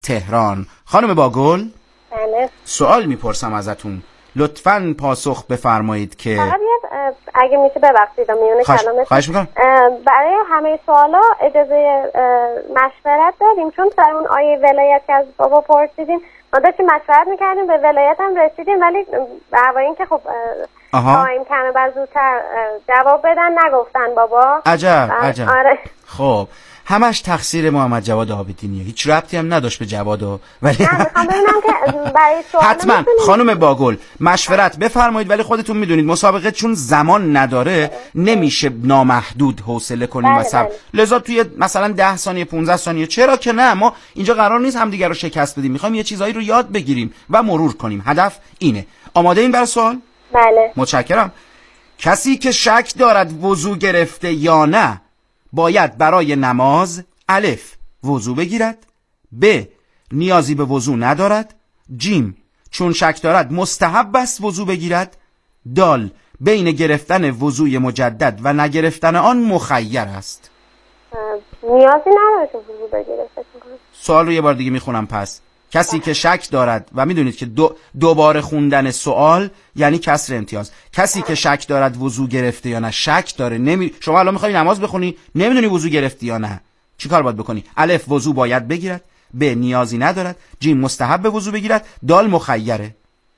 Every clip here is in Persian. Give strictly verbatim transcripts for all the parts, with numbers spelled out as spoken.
تهران. خانم باگل، بله. سوال میپرسم ازتون، لطفاً پاسخ بفرمایید که اگه میشه ببخشید میونه کلامتون. خواهش میکنم. برای همه سوالا اجازه مشورت داریم، چون سر اون آیه ولایت که از بابا پرسیدیم ما داشتیم مشورت میکردیم، به ولایت هم رسیدیم، ولی برای اینکه خب تایم کمه بعد زودتر جواب بدن نگفتن بابا. عجب عجب. آره. خب همش تقصیر محمد جواد عابدینیه، هیچ ربطی هم نداشت به جوادو، ولی نه میخوام ببینم که برای سوال حتما خانم باگل مشورت بفرمایید، ولی خودتون میدونید مسابقه چون زمان نداره نمیشه نامحدود حوصله کنیم و صبر، لذا توی مثلا ده ثانیه پانزده ثانیه، چرا که نه، ما اینجا قرار نیست همدیگه رو شکست بدیم، میخوایم یه چیزایی رو یاد بگیریم و مرور کنیم، هدف اینه. آماده این برای سوال؟ بله. متشکرم. کسی که شک دارد وضو گرفته یا نه باید برای نماز الف وضو بگیرد، ب نیازی به وضو ندارد، جیم چون شک دارد مستحب است وضو بگیرد، دال بین گرفتن وضوی مجدد و نگرفتن آن مخیر است. نیازی نداره که وضو بگیره. سوال رو یه بار دیگه میخونم پس. کسی که شک دارد، و میدونید که دو دوباره خوندن سوال یعنی کسر امتیاز، کسی که شک دارد وضو گرفته یا نه، شک داره، نمی... شما الان میخوای نماز بخونی نمیدونی وضو گرفتی یا نه، چی کار باید بکنی؟ الف وضو باید بگیرد، ب نیازی ندارد، جیم مستحب وضو بگیرد، دال مخیره.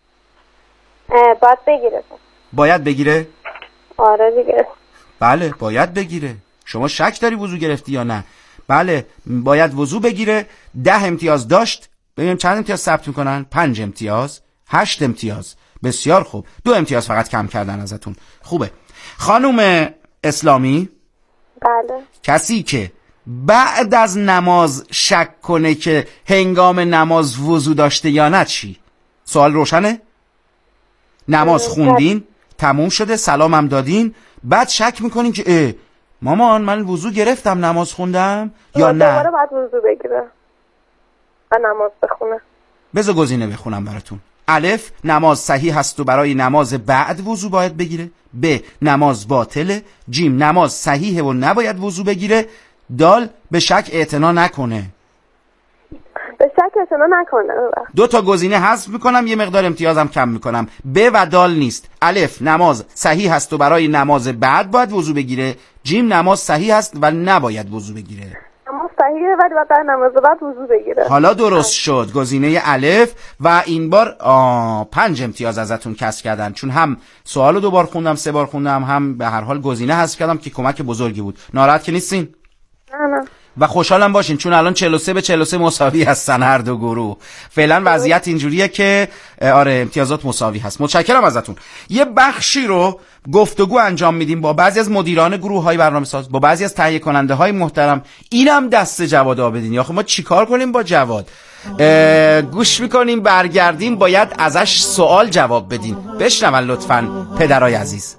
باید بگیره. باید بگیره؟ آره دیگه. بله باید بگیره. شما شک داری وضو گرفتی یا نه؟ بله باید وضو بگیره. ده امتیاز داشت، ببینیم چند امتیاز ثبت میکنن؟ پنج امتیاز، هشت امتیاز. بسیار خوب، دو امتیاز فقط کم کردن ازتون. خوبه. خانم اسلامی، بله. کسی که بعد از نماز شک کنه که هنگام نماز وضو داشته یا نه چی؟ سوال روشنه؟ نماز خوندین، تموم شده، سلامم دادین، بعد شک میکنین که اه مامان من وضو گرفتم نماز خوندم یا نه؟ دوباره باید وضو بگیره و نماز بخونه. بذار گزینه بخونم براتون. الف نماز صحیح هست و برای نماز بعد وضو باید بگیره، ب نماز باطله، جیم نماز صحیحه و نباید وضو بگیره، دال به شک اعتنا نکنه. به شک اعتنا نکنه. دو تا گزینه حذف میکنم، یه مقدار امتیازم کم میکنم. ب و دال نیست. الف نماز صحیح هست و برای نماز بعد باید وضو بگیره، جیم نماز صحیح هست و نباید وضو بگیره. نماز صحیحه ولی باید در نماز بعد وضو بگیره. حالا درست شد گزینه الف، و این بار آه پنج امتیاز ازتون کسر کردن، چون هم سوالو دوبار خوندم، سه بار خوندم، هم به هر حال گزینه حذف کردم که کمک بزرگی بود. ناراحت که نیستین؟ نه نه. و خوشحالم باشین چون الان چهل و سه به چهل و سه مساوی هستن هر دو گروه. فعلا وضعیت اینجوریه که آره امتیازات مساوی هست. متشکرم ازتون. یه بخشی رو گفتگو انجام میدیم با بعضی از مدیران گروه‌های برنامه‌ساز، با بعضی از تهیه کننده‌های محترم. اینم دست جواد عابدینی. آخه ما چیکار کنیم با جواد؟ گوش میکنیم، برگردیم باید ازش سوال جواب بدیم. بشنون لطفاً پدرای عزیز.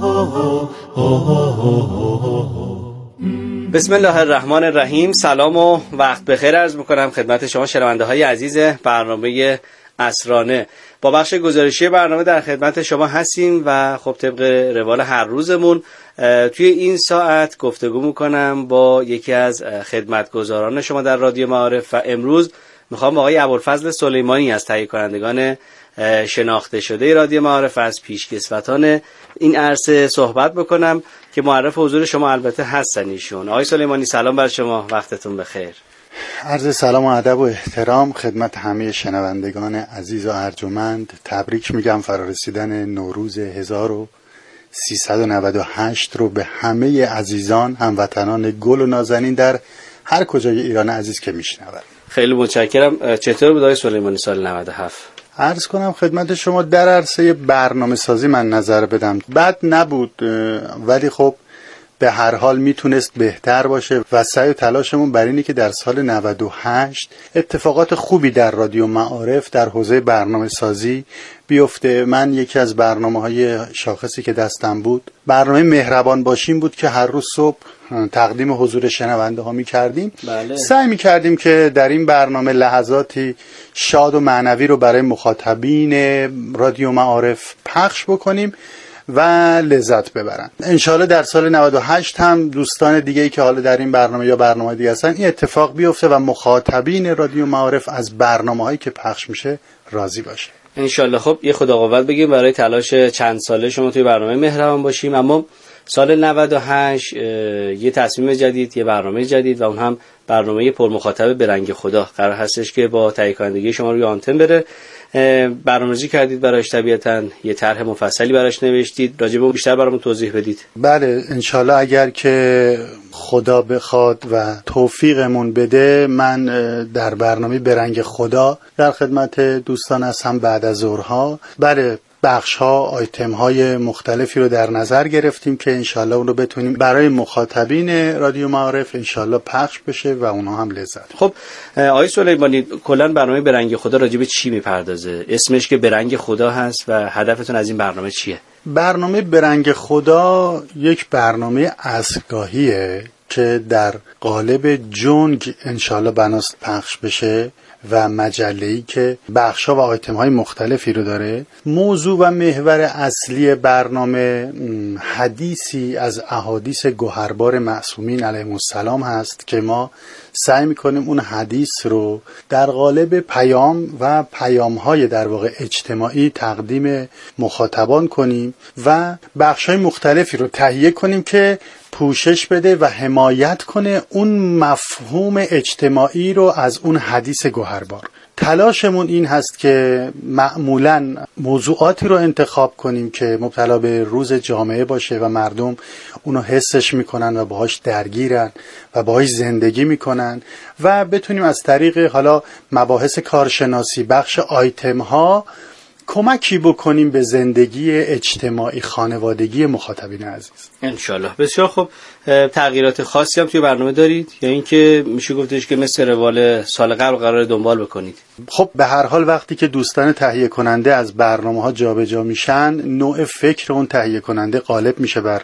بسم الله الرحمن الرحیم. سلام و وقت بخیر عرض میکنم خدمت شما شنونده های عزیز برنامه عصرانه. با بخش گزارشی برنامه در خدمت شما هستیم و خب طبق روال هر روزمون توی این ساعت گفتگو میکنم با یکی از خدمتگزاران شما در رادیو معارف، و امروز میخوام با آقای ابوالفضل سلیمانی از تهیه کنندگان شناخته شده رادیو معارف از پیشکسوتان این عرصه صحبت بکنم که معرف حضور شما البته هستن ایشون. آقای سلیمانی سلام بر شما، وقتتون بخیر. عرض سلام و ادب و احترام خدمت همه شنوندگان عزیز و ارجمند. تبریک میگم فرارسیدن نوروز هزار و سیصد و نود و هشت رو به همه عزیزان هموطنان گل و نازنین در هر کجای ایران عزیز که میشنون. خیلی متشکرم. چطور بود آقای سلیمانی سال نود و هفت؟ عرض کنم خدمت شما در عرصه برنامه سازی من نظر بدم بد نبود، ولی خب به هر حال میتونست بهتر باشه و سعی و تلاشمون بر اینه که در سال نود و هشت اتفاقات خوبی در رادیو معارف در حوزه برنامه سازی بیفته. من یکی از برنامه‌های شاخصی که دستم بود برنامه مهربان باشیم بود که هر روز صبح تقدیم حضور شنونده ها می کردیم. بله. سعی می کردیم که در این برنامه لحظاتی شاد و معنوی رو برای مخاطبین رادیو معارف پخش بکنیم. و لذت ببرن. انشالله در سال نود و هشت هم دوستان دیگه‌ای که حالا در این برنامه یا برنامه دیگه هستن این اتفاق بیفته و مخاطبین رادیو معارف از برنامه‌هایی که پخش میشه راضی باشه انشالله. خب یه خدا قوت بگیم برای تلاش چند ساله شما توی برنامه مهربان باشیم. اما سال نود و هشت یه تصمیم جدید، یه برنامه جدید و اون هم برنامه پرمخاطب به رنگ خدا قرار هستش که با تهیه کنندگی شما روی آنتن بره. برنامه‌ریزی کردید براش، طبیعتاً یه طرح مفصلی براش نوشتید، راجع به اون بیشتر برامون توضیح بدید. بله انشالله اگر که خدا بخواد و توفیقمون بده من در برنامه به رنگ خدا در خدمت دوستان هستم بعد از ظهرها. بله بخش ها آیتم های مختلفی رو در نظر گرفتیم که انشالله اون رو بتونیم برای مخاطبین رادیو معارف انشالله پخش بشه و اونها هم لذت. خب آقای سلیمانی کلا برنامه به رنگ خدا راجع به چی میپردازه؟ اسمش که به رنگ خدا هست و هدفتون از این برنامه چیه؟ برنامه به رنگ خدا یک برنامه عصرگاهیه که در قالب جنگ انشالله بناست پخش بشه و مجله‌ای که بخش‌ها و آیتم‌های مختلفی رو داره. موضوع و محور اصلی برنامه حدیثی از احادیث گوهربار معصومین علیهم السلام هست که ما سعی می‌کنیم اون حدیث رو در قالب پیام و پیام‌های در واقع اجتماعی تقدیم مخاطبان کنیم و بخش‌های مختلفی رو تهیه کنیم که پوشش بده و حمایت کنه اون مفهوم اجتماعی رو از اون حدیث گوهربار. تلاشمون این هست که معمولاً موضوعاتی رو انتخاب کنیم که مبتلا به روز جامعه باشه و مردم اونو حسش میکنن و باهاش درگیرن و باهاش زندگی میکنن و بتونیم از طریق حالا مباحث کارشناسی بخش آیتم ها کمکی بکنیم به زندگی اجتماعی خانوادگی مخاطبین عزیز. انشالله. بسیار خوب. تغییرات خاصی هم توی برنامه دارید یا اینکه میشه گفتش که مثل روال سال قبل قرار دنبال بکنید؟ خب به هر حال وقتی که دوستان تهیه کننده از برنامه ها جابجا میشن نوع فکر اون تهیه کننده غالب میشه بر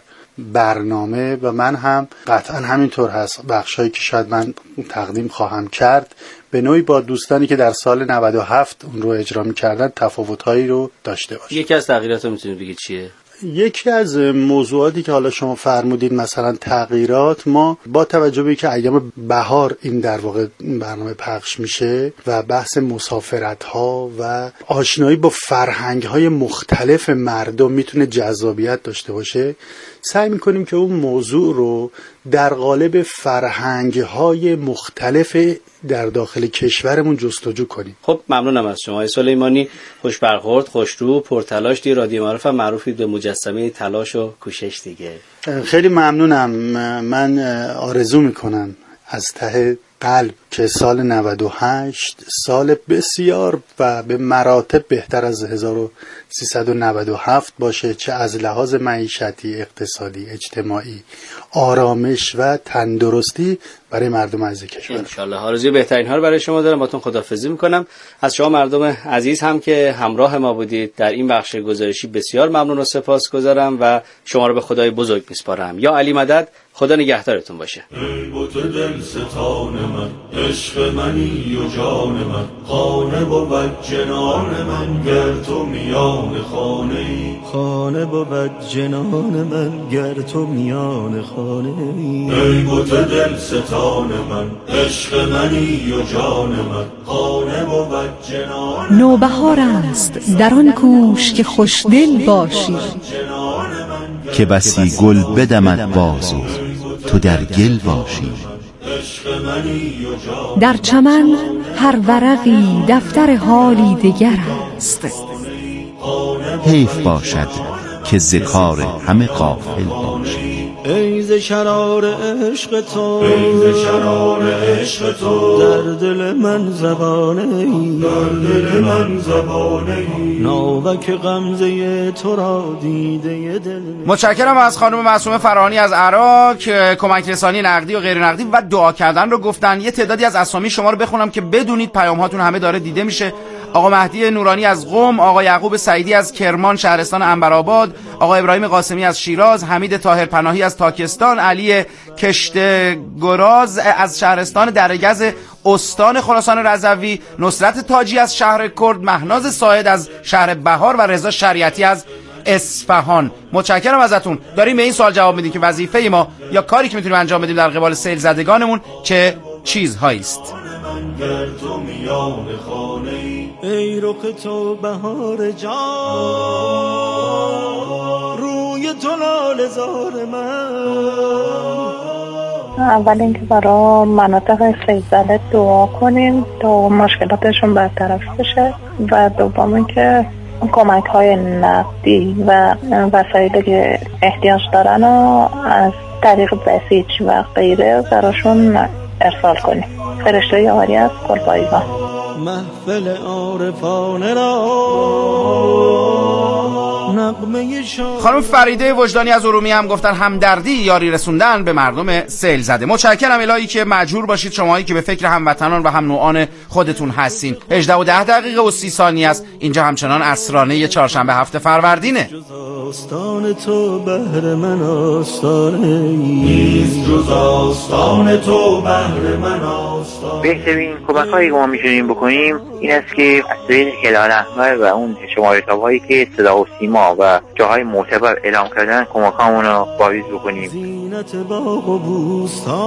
برنامه و من هم قطعا همینطور هست. بخشایی که شاید من تقدیم خواهم کرد به نوعی با دوستانی که در سال نود و هفت اون رو اجرا می‌کردن تفاوت‌هایی رو داشته باشه. یکی از تغییرات رو می‌تونید بگید چیه؟ یکی از موضوعاتی که حالا شما فرمودید مثلا تغییرات، ما با توجه به اینکه ایام بهار این در واقع برنامه پخش میشه و بحث مسافرت ها و آشنایی با فرهنگ های مختلف مردم میتونه جذابیت داشته باشه، سعی میکنیم که اون موضوع رو در قالب فرهنگ های مختلف در داخل کشورمون جستجو کنیم. خب ممنونم از شما آقای سلیمانی. خوش برخورد، خوشرو، پرتلاش. دی رادیو معارف هم معروفید به مجسمه تلاش و کوشش دیگه. خیلی ممنونم. من آرزو میکنم از ته قلب که سال نود و هشت سال بسیار و به مراتب بهتر از هزار و سیصد و نود و هفت باشه، چه از لحاظ معیشتی، اقتصادی، اجتماعی، آرامش و تندرستی برای مردم عزیز کشور. انشالله. آرزوی بهترین ها رو برای شما دارم. باتون خداحافظی میکنم. از شما مردم عزیز هم که همراه ما بودید در این بخش گزارشی بسیار ممنون و سپاسگزارم و شما رو به خدای بزرگ میسپارم. یا علی مدد. خدا نگهدارتون باشه. ای بت دل ستان من، عشق منی و جان من، خانه بود جنان من گر تو میان خانه ای، خانه بود جنان من گر تو میان خانه ای. ای بت دل ستان من، عشق منی و جان من، خانه بود جنان من. نوبهار است در آن کوش که خوشدل باشی، که بسی گل بدمد بازو تو در گل باشی. در چمن هر ورقی دفتر حالی دگر است، حیف باشد که ز کار همه غافل باشی. ای ز شرار عشق تو، ای ز شرار عشق تو، در دل من زبانه ای، در دل من زبانه ای، ناوک غمزه تو را دیده دل. متشکرم از خانم معصومه فراهانی از عراق که کمک رسانی نقدی و غیر نقدی و دعا کردن رو گفتن. یه تعدادی از اسامی شما رو بخونم که بدونید پیام هاتون همه داره دیده میشه. آقا مهدی نورانی از قم، آقا یعقوب سعیدی از کرمان شهرستان عنبرآباد، آقا ابراهیم قاسمی از شیراز، حمید طاهر پناهی از تاکستان، علی کشتگراز از شهرستان درگز استان خراسان رضوی، نصرت تاجی از شهر کرد، مهناز ساعد از شهر بهار و رضا شریعتی از اصفهان. متشکرم ازتون. داریم به این سوال جواب میدیم که وظیفه ما یا کاری که میتونیم انجام بدیم در قبال سیل زدگانمون چه چیزهایی است. ای رخ تو بهار جان، روی تو لاله زار من. اول اینکه برای مناطق سیل زده دعا کنیم تا مشکلاتشون برطرف بشه و دوم اینکه کمک های نقدی و وسایلی که احتیاج دارن و از طریق بسیج و غیره براشون ارسال کنیم. فرشته یاری از کلپایگان. محفل عارفانه را نغمه شاد. خانم فریده وجدانی از ارومیه هم گفتن همدردی یاری رسوندن به مردم سیل زده. متشکرم الهی که مجبور باشید شماهایی که به فکر هموطنان و هم نوعان خودتون هستین. هجده و ده دقیقه و سی ثانیه است. اینجا همچنان عصرانه چهارشنبه هفته فروردینه. آستان تو بهر من آستانه نیست جز آستان تو بهر من آستانه. بهترین کمک هایی که ما میتونیم بکنیم این است که از طریق هلال احمر و اون شماره تاب هایی که صدا و سیما و جاهای معتبر اعلام کردن کمک هامون رو واریز بکنیم. زینت باغ و بوستان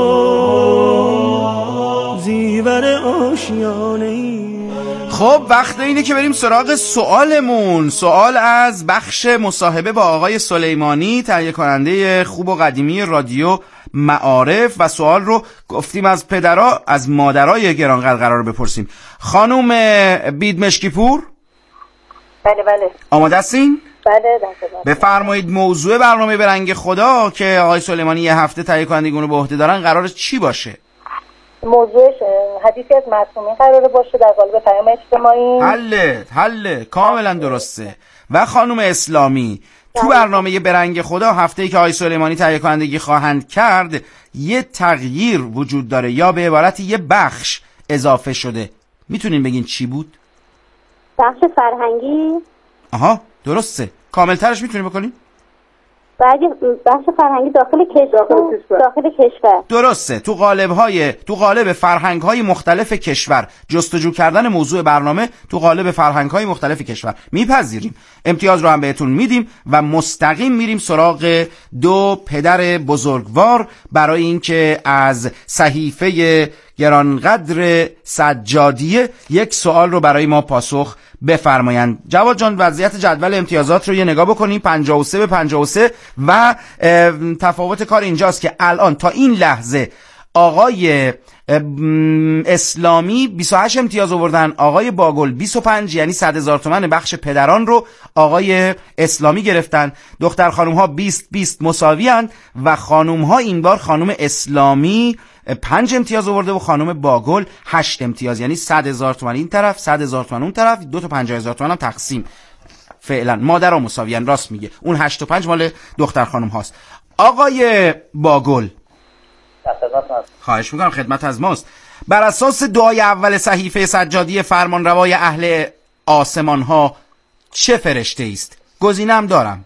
زیور آشیانه. خب وقت اینه که بریم سراغ سوالمون. سوال از بخش مصاحبه با آقای سلیمانی، تهیه کننده خوب و قدیمی رادیو معارف، و سوال رو گفتیم از پدرها از مادرای گرانقدر قرار بپرسیم. خانم بید مشکیپور. بله بله. آماده هستین؟ بله بله. بفرمایید موضوع برنامه به رنگ خدا که آقای سلیمانی یه هفته تهیه کنندگی رو به عهده دارن قرار چی باشه؟ موضوعش حدیثی از معصومین قراره باشه در قالب پیام اجتماعی. حله حله کاملا درسته. و خانم اسلامی تو برنامه برنگ خدا هفته‌ای که آقای سلیمانی تهیه کنندگی خواهند کرد یه تغییر وجود داره، یا به عبارت یه بخش اضافه شده. میتونین بگین چی بود؟ بخش فرهنگی. آها درسته. کاملترش میتونین بکنین؟ بخش فرهنگی داخل کشور. داخل کشور. درسته. تو قالب‌های تو قالب فرهنگ‌های مختلف کشور جستجو کردن موضوع برنامه تو قالب فرهنگ‌های مختلف کشور. میپذیریم. امتیاز رو هم بهتون میدیم و مستقیم میریم سراغ دو پدر بزرگوار برای اینکه از صحیفه گرانقدر سجادیه یک سوال رو برای ما پاسخ بفرمایند. جواد جان وضعیت جدول امتیازات رو یه نگاه بکنیم. پنجاه و سه به پنجاه و سه و تفاوت کار اینجاست که الان تا این لحظه آقای اسلامی بیست و هشت امتیاز آوردن، آقای باگل بیست و پنج، یعنی صد هزار تومان بخش پدران رو آقای اسلامی گرفتن. دختر خانوم ها بیست بیست مساوی اند و خانوم ها این بار خانوم اسلامی پنج امتیاز آورده و خانم باگل هشت امتیاز، یعنی صد هزار تومان این طرف صد هزار تومان اون طرف، دو تا پنجاه هزار تومان هم تقسیم. فعلا مادرها مساویان. راست میگه. اون هشت و پنج مال دختر خانم هاست. آقای باگل خواهش میکنم خدمت از ماست. بر اساس دعای اول صحیفه سجادی فرمانروای اهل آسمان ها چه فرشته است؟ گزینه هم دارم.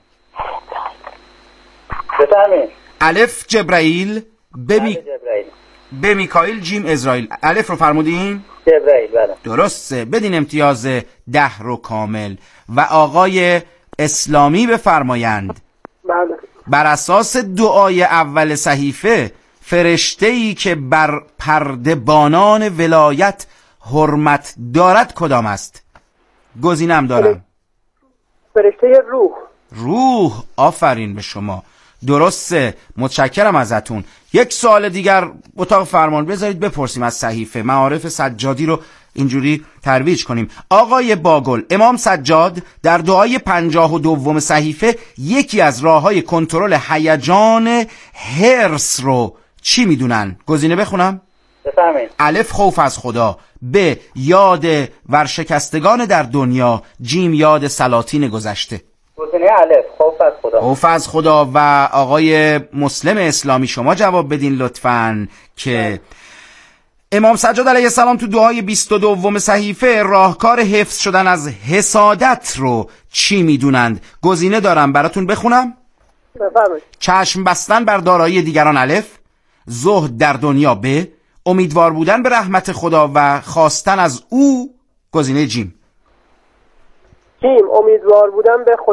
بفرمایید. الف جبرائیل، به می... به میکائیل، جیم اسرائیل. الف رو فرمودین؟ جبرائیل. بله درسته. بدین امتیاز ده رو کامل. و آقای اسلامی بفرمایند. بله. بر اساس دعای اول صحیفه فرشته‌ای که بر پرده‌بانان ولایت حرمت دارد کدام است؟ گزینه‌ام دارم. فرشته روح. روح. آفرین به شما. درسته. متشکرم ازتون. یک سوال دیگر اتاق فرمان بذارید بپرسیم از صحیفه معارف سجادی رو اینجوری ترویج کنیم. آقای باگل، امام سجاد در دعای پنجاه و دوم صحیفه یکی از راه‌های کنترل هیجان هرس رو چی میدونن؟ گزینه بخونم؟ بفرمایید. الف خوف از خدا، ب یاد ورشکستگان در دنیا، جیم یاد سلاطین گذشته. گزینه الف خوف از خدا. خوف از خدا. و آقای مسلم اسلامی شما جواب بدین لطفاً که امام سجاد علیه السلام تو دعای بیست و دوم صحیفه راهکار حفظ شدن از حسادت رو چی میدونند؟ گزینه دارم براتون بخونم؟ بفرمایید. چشم بستن بر دارایی دیگران الف، زهد در دنیا ب، امیدوار بودن به رحمت خدا و خواستن از او گزینه جیم. جیم امیدوار بودن به خدا.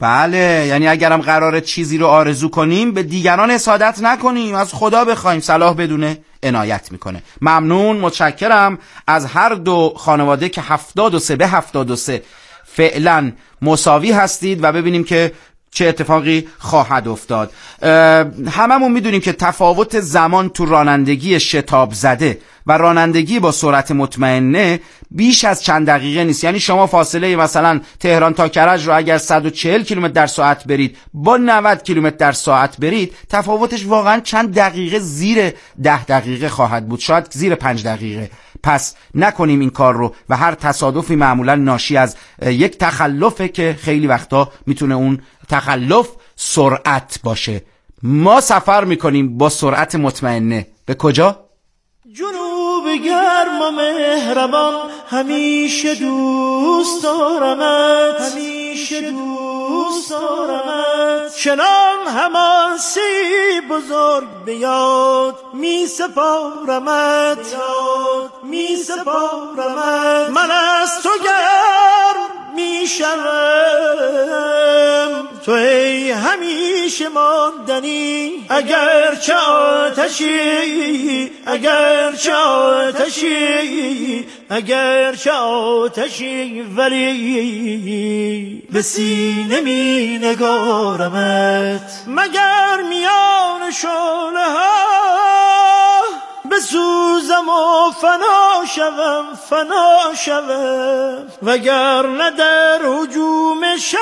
بله، یعنی اگرم قراره چیزی رو آرزو کنیم به دیگران حسادت نکنیم، از خدا بخوایم، صلاح بدونه عنایت میکنه. ممنون، متشکرم از هر دو خانواده که هفتاد و سه به هفتاد و سه فعلا مساوی هستید و ببینیم که چه اتفاقی خواهد افتاد. هممون میدونیم که تفاوت زمان تو رانندگی شتاب زده و رانندگی با سرعت مطمئنه بیش از چند دقیقه نیست. یعنی شما فاصله مثلا تهران تا کرج رو اگر صد و چهل کیلومتر در ساعت برید با نود کیلومتر در ساعت برید، تفاوتش واقعا چند دقیقه زیر ده دقیقه خواهد بود، شاید زیر پنج دقیقه. پس نکنیم این کار رو و هر تصادفی معمولا ناشی از یک تخلفه که خیلی وقتا میتونه اون تخلف سرعت باشه. ما سفر میکنیم با سرعت مطمئنه به کجا؟ جنوب گرم و مهربان، همیشه دوست دارمت، همیشه دوست دارمت. چنان همان سی بزرگ بیاد می سپارمت، بیاد می سپارمت. من از تو گرم می شوم، تو ای همیشه ماندنی. اگر چه آتشی، اگر چه آتشی، اگر چه آتشی، ولی به سینه می نگارمت. مگر میان شعله ها بسوزم و فنا شوم، فنا شوم. وگر نه در هجوم شب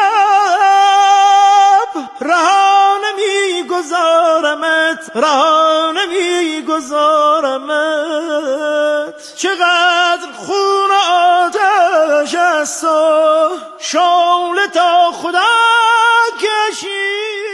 رها نمی گذارمت، رها نمی گذارمت. چقدر خون آتش است و شعله تا خدا کشی.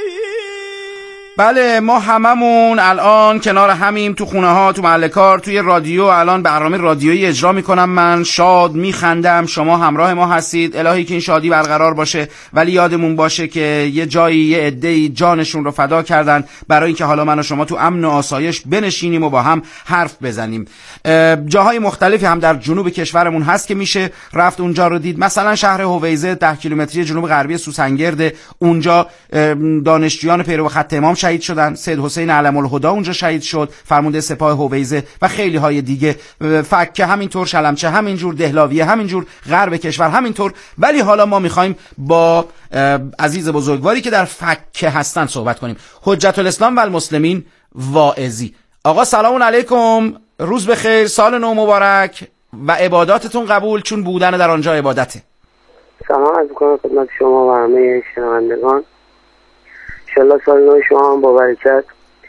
بله، ما هممون الان کنار همیم، تو خونه ها، تو محل کار، توی رادیو. الان برنامه رادیویی اجرا میکنم، من شاد میخندم، شما همراه ما هستید. الهی که این شادی برقرار باشه، ولی یادمون باشه که یه جایی یه عده‌ای جانشون رو فدا کردن برای اینکه حالا من و شما تو امن و آسایش بنشینیم و با هم حرف بزنیم. جاهای مختلفی هم در جنوب کشورمون هست که میشه رفت اونجا رو دید. مثلا شهر هویزه ده کیلومتری جنوب غربی سوسنگرد، اونجا دانشجویان پیرو خط امام شهید شدن. سید حسین علم الهدا اونجا شهید شد، فرمانده سپاه هویزه، و خیلی های دیگه. فکه همینطور، شلمچه همینجور، دهلاویه همینجور، غرب کشور همینطور. ولی حالا ما میخوایم با عزیز بزرگواری که در فکه هستن صحبت کنیم. حجت الاسلام و المسلمین واعظی. آقا سلام علیکم، روز بخیر، سال نو مبارک و عباداتتون قبول، چون بودن در آنجا عبادته. سلام عرض می‌کنم خدمت شما و همه شنوندگان. انشالله سال نو شما هم با برکت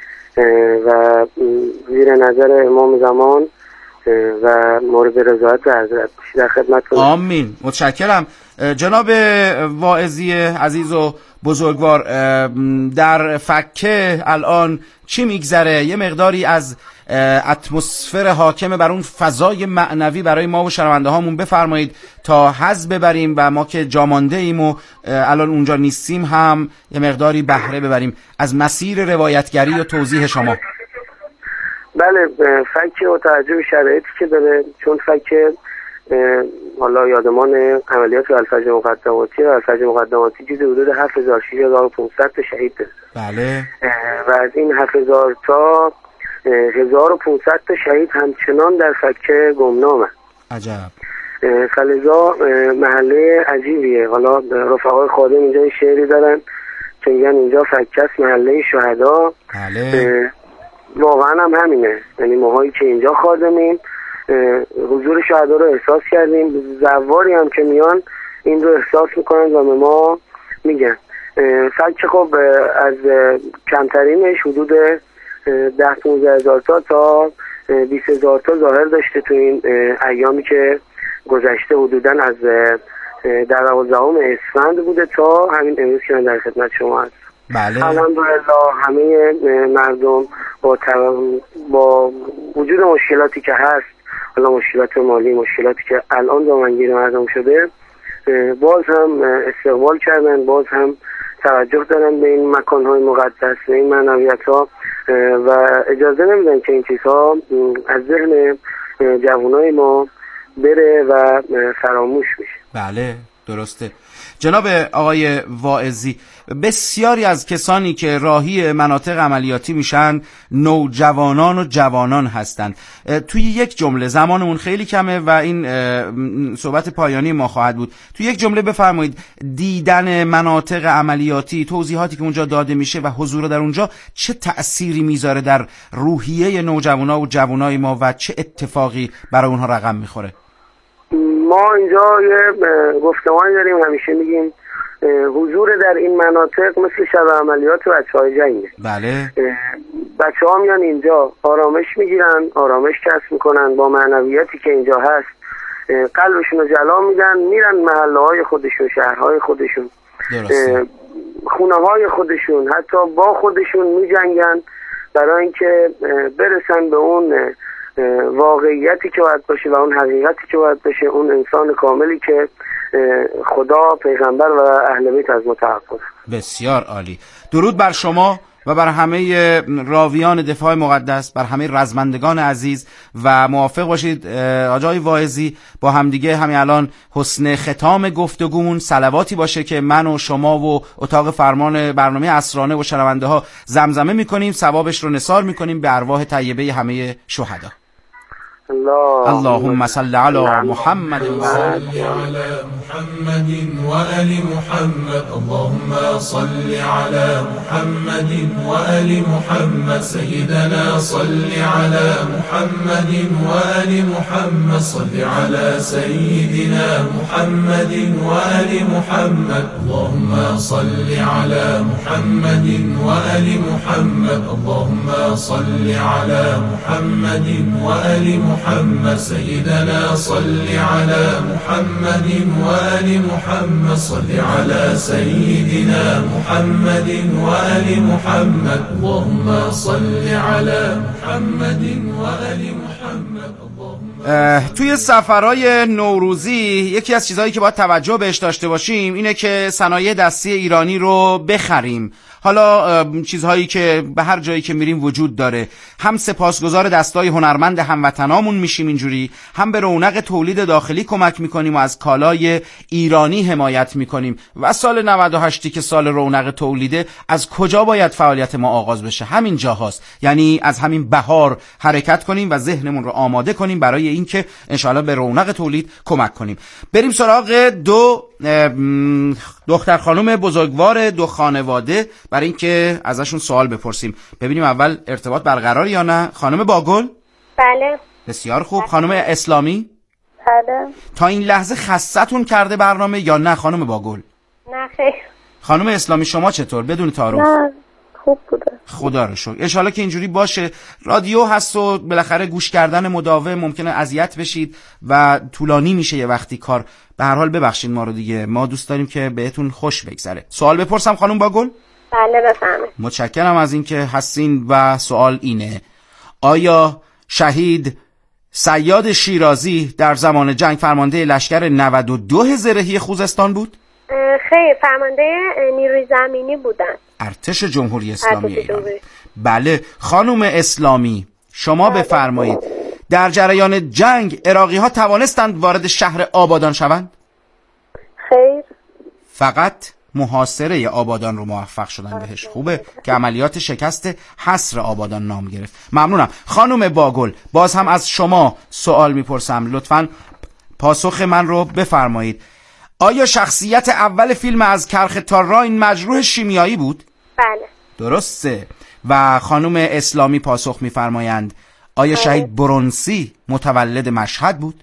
و زیر نظر امام زمان و مورد رضایت حضرت باشید. در خدمتتون. آمین، متشکرم. جناب واعظی عزیز و بزرگوار، در فکه الان چی میگذره؟ یه مقداری از اتمسفر حاکم بر اون فضای معنوی برای ما و شنونده هامون بفرمایید تا حظ ببریم و ما که جامانده ایم و الان اونجا نیستیم هم یه مقداری بهره ببریم از مسیر روایتگری و توضیح شما. بله، فکه و تعجب شرایطی که داره، چون فکه حالا یادمان عملیات الفجر مقدماتی و الفجر مقدماتی چیزی حدود هفت هزار شش هزار و پانصد تا شهید داره. بله. و از این هفت هزار تا هزار و پانصد تا شهید همچنان در فکه گمنامه. عجب. فلذا محله عجیبیه. حالا رفقای خادم اینجا شعری دارن که میگن اینجا فکه است محله شهدا. بله. واقعا هم همینه، یعنی ماهایی که اینجا خادمیم حضور شهدا رو احساس کردیم. زواری هم که میان این رو احساس میکنن و به ما میگن. فکه خب از کمترینش حدود ده پونزده هزار تا تا بیست هزار تا ظاهر داشته تو این ایامی که گذشته، حدوداً از در دوازدهم اسفند بوده تا همین امروز که من در خدمت شما هستم. بله. الحمدلله همه مردم با با وجود مشکلاتی که هست، حالا مشکلات مالی، مشکلاتی که الان دامنگیر مردم شده، باز هم استقبال کردن، باز هم توجه دارن به این مکان‌های مقدس، به این معنویت‌ها و اجازه نمیدن که این چیزها از ذهن جوانای ما بره و فراموش بشه. بله. درسته. جناب آقای واعظی، بسیاری از کسانی که راهی مناطق عملیاتی میشن نوجوانان و جوانان هستند. توی یک جمله، زمانمون خیلی کمه و این صحبت پایانی ما خواهد بود، توی یک جمله بفرمایید دیدن مناطق عملیاتی، توضیحاتی که اونجا داده میشه و حضور در اونجا چه تأثیری میذاره در روحیه نوجوانا و جوانای ما و چه اتفاقی برای اونها رقم میخوره؟ ما اینجا یه گفتمانی داریم، همیشه میگیم حضور در این مناطق مثل شب عملیات بچه های جنگه. بله. بچه ها میان اینجا آرامش میگیرن، آرامش کسب میکنن، با معنویاتی که اینجا هست قلبشون رو جلا میدن، میرن محله های خودشون، شهرهای خودشون، خونه های خودشون، حتی با خودشون میجنگن برای اینکه برسن به اون واقعیتی که باید باشه و اون حقیقتی که باید باشه، اون انسان کاملی که خدا، پیغمبر و اهل بیت از ما توقع. بسیار عالی. درود بر شما و بر همه راویان دفاع مقدس، بر همه رزمندگان عزیز و موافق باشید آقای واعظی با همدیگه همین الان حسن ختام گفتگومون صلواتی باشه که من و شما و اتاق فرمان برنامه اسرانه و شنونده ها زمزمه میکنیم، ثوابش رو نثار میکنیم به ارواح طیبه همه شهدا. اللهم صل على محمد وعلى محمد وآل محمد. اللهم صل على محمد وآل محمد. سيدنا صل على محمد وآل محمد. صل على سيدنا محمد وآل محمد. اللهم صل على محمد وآل محمد. اللهم صل على محمد وآل محمد. محمد. سيدنا صل على محمد وآل محمد. صل على سيدنا محمد وآل محمد. اللهم صل على محمد وآل محمد. توی سفرهای نوروزی یکی از چیزهایی که باید توجه بهش داشته باشیم اینه که صنایع دستی ایرانی رو بخریم. حالا چیزهایی که به هر جایی که میریم وجود داره، هم سپاسگزار دستای هنرمند هموطنامون میشیم اینجوری، هم به رونق تولید داخلی کمک میکنیم و از کالای ایرانی حمایت میکنیم. و سال نود و هشت که سال رونق تولیده، از کجا باید فعالیت ما آغاز بشه؟ همین جاهاست. یعنی از همین بهار حرکت کنیم و ذهنمون رو آماده کنیم برای اینکه انشاءالله به رونق تولید کمک کنیم. بریم سراغ دو دختر خانم بزرگوار دو خانواده برای اینکه ازشون سوال بپرسیم. ببینیم اول ارتباط برقرار یا نه. خانم باگل؟ بله. بسیار خوب. خانم اسلامی؟ بله. تا این لحظه خستتون کرده برنامه یا نه خانم باگل؟ نه خیر. خانم اسلامی شما چطور بدون تعارف؟ نه خوب بوده. خدا رو شکر. ان شاءالله که اینجوری باشه. رادیو هست و بالاخره گوش کردن مداوم ممکنه اذیت بشید و طولانی میشه یه وقتی کار. به هر حال ببخشید ما رو دیگه، ما دوست داریم که بهتون خوش بگذره. سوال بپرسم خانم باگل؟ بله بفرمایید. متشکرم از اینکه هستین و سوال اینه: آیا شهید صیاد شیرازی در زمان جنگ فرمانده لشکر نود و دو زرهی خوزستان بود؟ خیر، فرمانده نیروی زمینی بودن. ارتش جمهوری اسلامی ایران. بله. خانم اسلامی شما بله. بفرمایید در جریان جنگ عراقی ها توانستند وارد شهر آبادان شوند؟ خیر. فقط محاصره آبادان رو موفق شدن بهش. خوبه که عملیات شکست حصر آبادان نام گرفت. ممنونم. خانم باگل باز هم از شما سوال میپرسم، لطفاً پاسخ من رو بفرمایید. آیا شخصیت اول فیلم از کرخ تا راین مجروح شیمیایی بود؟ بله. درسته. و خانم اسلامی پاسخ میفرمایند آیا شهید برونسی متولد مشهد بود؟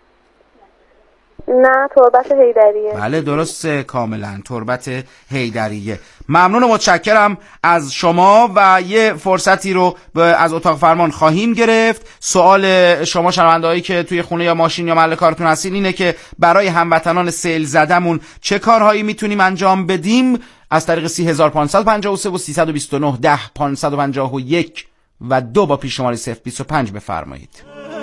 نه، تربت حیدریه. بله درسته، کاملا تربت حیدریه. ممنون و متشکرم از شما و یه فرصتی رو از اتاق فرمان خواهیم گرفت. سوال شما شنونده‌هایی که توی خونه یا ماشین یا محل کارتون هستین اینه که برای هموطنان سیل زدمون چه کارهایی میتونیم انجام بدیم؟ از طریق سی هزار پانصد و پنجاه و سه و سیصد و بیست و نه ده پانصد و پنجاه و یک و دو با پیش شماره صفر بیست و پنج بفرمایید.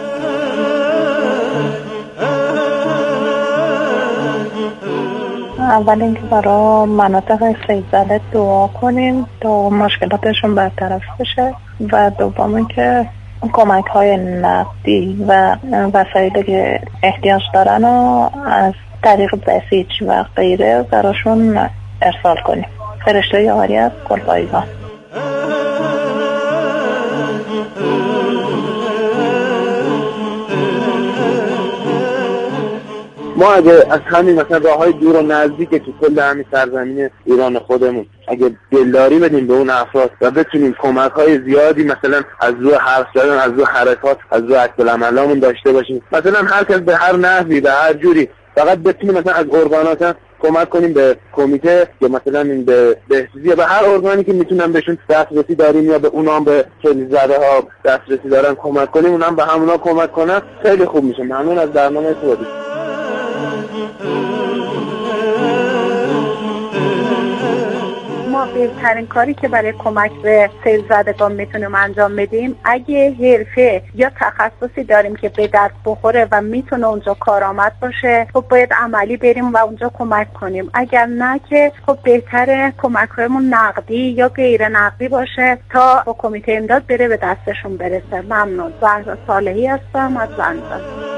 اول اینکه برای مناطق سیل‌زده دعا کنیم تا مشکلاتشون برطرف بشه و دوم اینکه کمک های نقدی و وسایلی که احتیاج دارن و از طریق بسیج و غیره براشون ارسال کنیم. فرشته یاری از گلپایگان. ما اگه از همین مثلا راههای دور و نزدیک تو کل همین سرزمین ایران خودمون اگه دلداری بدیم به اون افراد و بتونیم کمک‌های زیادی مثلا از روی حرف زدن، از روی حرکات، از روی عکس‌العملامون داشته باشیم، مثلا هر کس به هر نحوی به هر جوری فقط بتونیم مثلا از ارگانات کمک کنیم به کمیته یا مثلا این به بهزیستی یا به هر ارگانی که میتونن بهشون دسترسی داریم یا به اونام به خیلی زده ها دسترسی دارن کمک کنیم، اونام به همونا کمک کنن، خیلی خوب میشه. ممنون از برنامه خودتون. ما بهترین کاری که برای کمک به سیل زدگان میتونیم انجام بدیم، اگه حرفه یا تخصصی داریم که به دست بخوره و میتونه اونجا کارآمد باشه، خب باید عملی بریم و اونجا کمک کنیم. اگر نه که خب بهتره کمک‌هامون نقدی یا غیر نقدی باشه تا با کمیته امداد بره به دستشون برسه. ممنون. زهرا صالحی هستم از زنجان.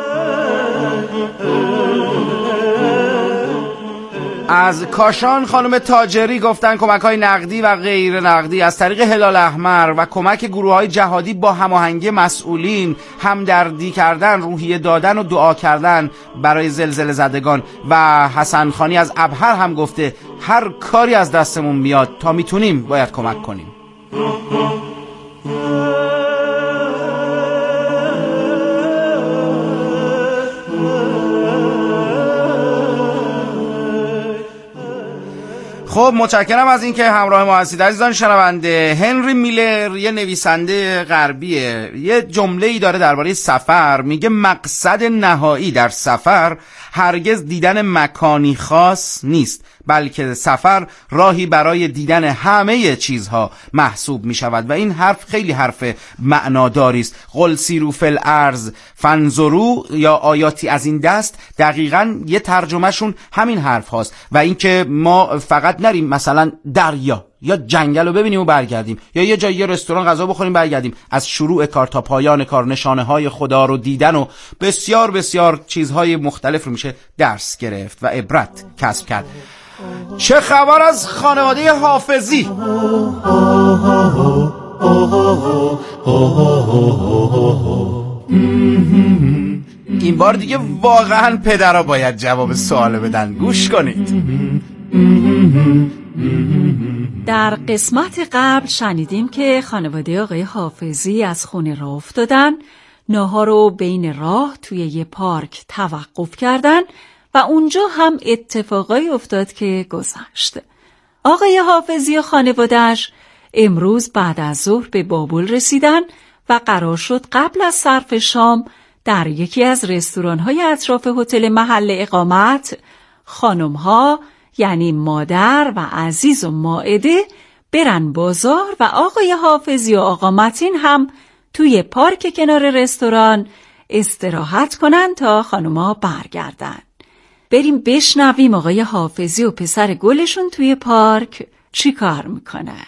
از کاشان خانم تاجری گفتن کمک‌های نقدی و غیر نقدی از طریق هلال احمر و کمک گروه‌های جهادی با هماهنگی مسئولین، همدردی کردن، روحیه دادن و دعا کردن برای زلزله زدگان. و حسن خانی از ابهر هم گفته هر کاری از دستمون بیاد تا میتونیم باید کمک کنیم. خب متشکرم از اینکه همراه ما هستید عزیزان شنونده. هنری میلر یه نویسنده غربیه، یه جمله‌ای داره درباره سفر، میگه مقصد نهایی در سفر هرگز دیدن مکانی خاص نیست، بلکه سفر راهی برای دیدن همه چیزها محسوب می شود. و این حرف خیلی حرف معناداری است. قل سیروا فی الارض فانظروا یا آیاتی از این دست دقیقاً یه ترجمهشون همین حرف هاست. و اینکه ما فقط نریم مثلا دریا یا جنگل رو ببینیم و برگردیم، یا یه جایی یه رستوران غذا بخوریم برگردیم، از شروع کار تا پایان کار نشانه های خدا رو دیدن و بسیار بسیار چیزهای مختلف رو میشه درس گرفت و عبرت کسب کرد. چه خبر از خانواده حافظی؟ این بار دیگه واقعا پدرها باید جواب سوال بدن. گوش کنید. در قسمت قبل شنیدیم که خانواده آقای حافظی از خونه راه افتادن، ناهار رو بین راه توی یه پارک توقف کردن و اونجا هم اتفاقایی افتاد که گذشت. آقای حافظی و خانواده‌اش امروز بعد از ظهر به بابل رسیدن و قرار شد قبل از صرف شام در یکی از رستوران‌های اطراف هتل محل اقامت خانم‌ها یعنی مادر و عزیز و مائده برن بازار و آقای حافظی و آقا متین هم توی پارک کنار رستوران استراحت کنن تا خانم‌ها برگردن. بریم بشنویم آقای حافظی و پسر گلشون توی پارک چی کار میکنن.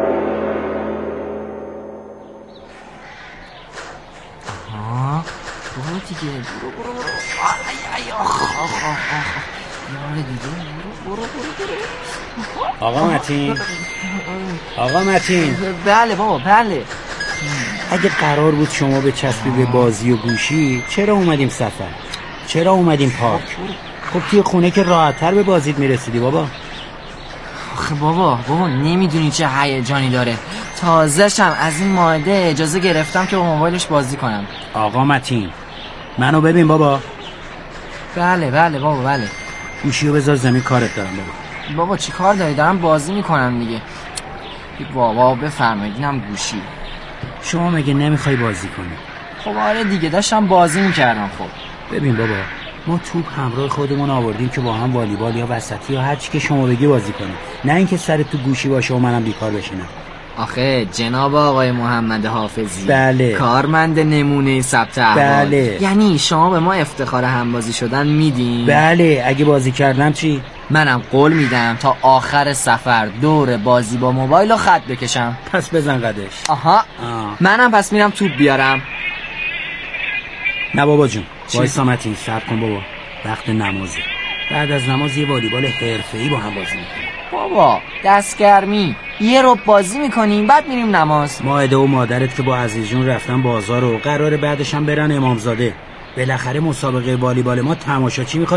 آها برو دیگه، برو برو برو. آی آی آخ آخ آخ آخ یاره دیگه، برو برو برو برو. آقا متین، آقا متین. بله بابا بله. اگه قرار بود شما به چسبی به بازی و گوشی، چرا اومدیم سفر؟ چرا اومدیم پارک؟ خب توی خونه که راحت‌تر به بازیت میرسیدی بابا. آخه بابا بابا نمیدونی چه هیجانی داره. تازه‌شم از این ماده اجازه گرفتم که با موبایلش بازی کنم. آقا متین منو ببین بابا. بله بله بابا بله. گوشیو بذار زمین، کارت دارم بابا. بابا چی کار داری؟ دارم بازی میکنم دیگه. بابا بفرمایید اینم گوشی. شما مگه نمیخوای بازی کنی؟ خب آره دیگه داشتم بازی میکردم. خب ببین بابا، ما توپ همراه خودمون آوردیم که با هم والیبال یا وسطی یا هر چی که شما بگی بازی کنیم، نه اینکه سرت تو گوشی باشه و منم بیکار بشینم. آخه جناب آقای محمد حافظی، بله، کارمند نمونه ثبت احوال، بله، یعنی شما به ما افتخار همبازی شدن میدین؟ بله. اگه بازی کردم چی؟ منم قول میدم تا آخر سفر دور بازی با موبایل و خط بکشم. پس بزن قدش. آها آه. منم پس میرم توپ بیارم. نه بابا جون، وایسا متین، صبر کن بابا، وقت نمازه. بعد از نماز یه والیبال حرفه‌ای با هم بازی میکنیم. بابا دستگرمی، یه رو بازی میکنیم بعد میریم نماز. مائده و مادرت که با عزیز جون رفتن بازار و قراره بعدش هم برن امامزاده. بالاخره مسابقه والیبال ما تماشاچی میخواد